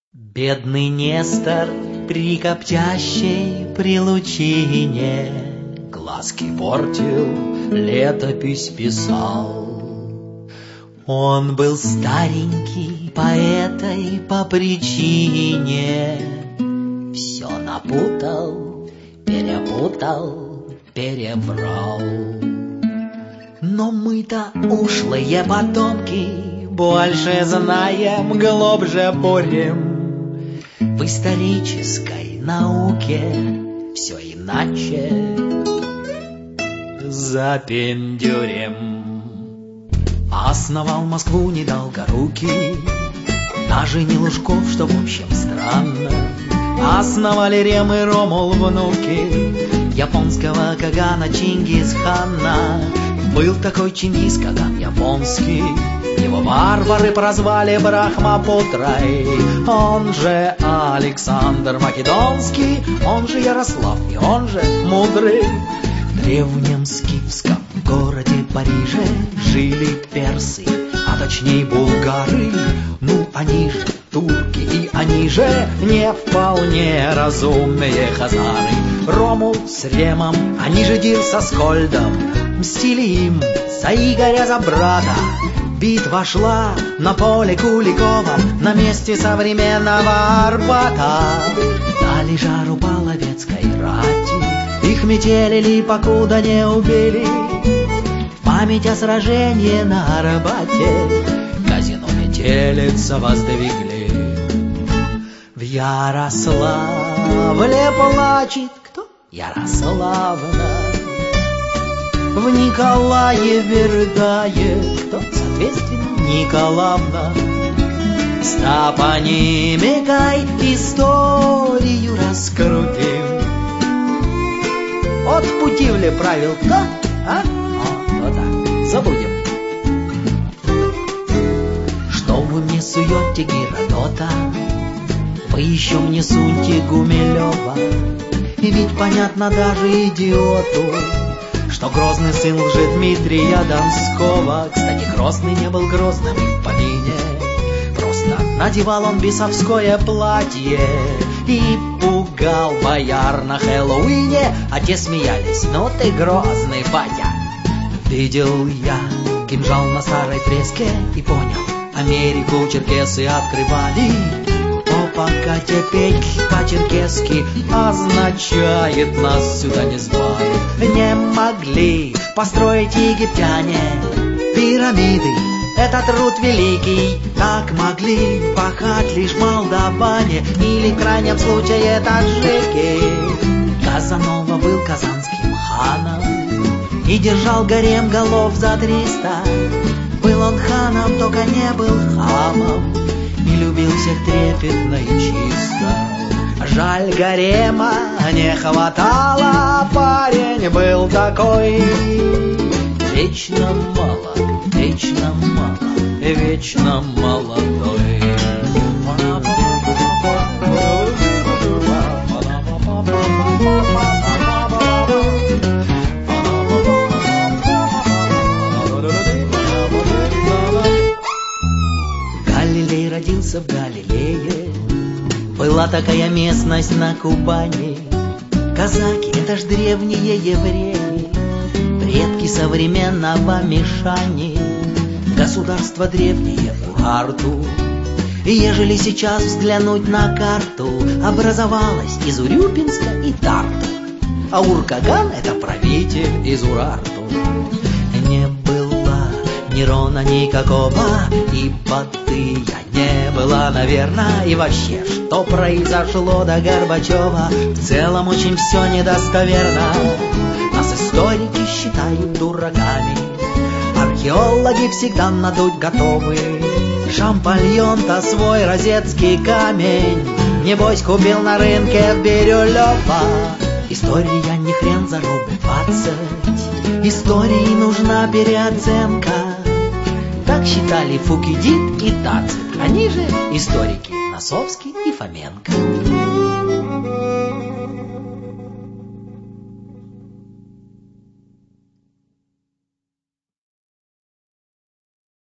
Бедный Нестор при коптящей прилучине глазки портил, летопись писал. Он был старенький по этой по причине, все напутал, перепутал, переврал. Но мы-то ушлые потомки больше знаем, глубже бурим. В исторической науке все иначе запендюрим. Основал Москву недолгорукий, даже не Лужков, что в общем странно. Основали Рем и Ромул внуки японского Кагана Чингисхана. Был такой Чингис-Каган японский, его варвары прозвали Брахмапутрой. Он же Александр Македонский, он же Ярослав и он же Мудрый. В древнем скифском городе Париже жили персы, а точнее булгары. Ну, они же турки, и они же не вполне разумные хазары. Ромул с Ремом, они же Дир со Скольдом, мстили им за Игоря, за брата. Битва шла на поле Куликовом, на месте современного Арбата. Дали жару половецкой рати, их метелили, покуда не убили. В память о сражении на Арбате казино Метелица воздвигли. В Ярославле плачет кто? Ярославна. В Николаеве рыдает кто? Соответственно, Николаевна. С топонимикой историю раскрутим. От Путивля правил кто? А? О, так, забудем. Что вы мне суете Геродота? Вы еще мне суньте Гумилева. И ведь понятно даже идиоту, что Грозный сын Лжедмитрия Донского. Кстати, Грозный не был грозным и в помине, просто надевал он бесовское платье и пугал бояр на Хэллоуине, а те смеялись: ну ты грозный, батя. Видел я кинжал на старой фреске и понял, Америку черкесы открывали. Пока теперь по-черкесски означает нас сюда не звали. Не могли построить египтяне пирамиды, это труд великий. Так могли пахать лишь молдаване или в крайнем случае таджики. Казанова был казанским ханом и держал гарем голов за 300. Был он ханом, только не был хамом, и любил всех трепетно и чисто. Жаль, гарема не хватало, парень был такой. Вечно молод, вечно молодой. Галилей родился в Галилее, была такая местность на Кубани. Казаки — это ж древние евреи, предки современного Мишани. Государство древнее Урарту, и ежели сейчас взглянуть на карту, образовалось из Урюпинска и Тарту, а Ур-Каган — это правитель из Урарту. Не было Нерона никакого, и Батыя не было, наверное. И вообще, что произошло до Горбачева, в целом очень все недостоверно. Нас историки считают дураками, археологи всегда надуть готовы. Шампальон-то свой розетский камень небось купил на рынке в Бирюлево. История не хрен за рубль 20, истории нужна переоценка. Так считали Фукидид и Тацит, они же историки Носовский и Фоменко.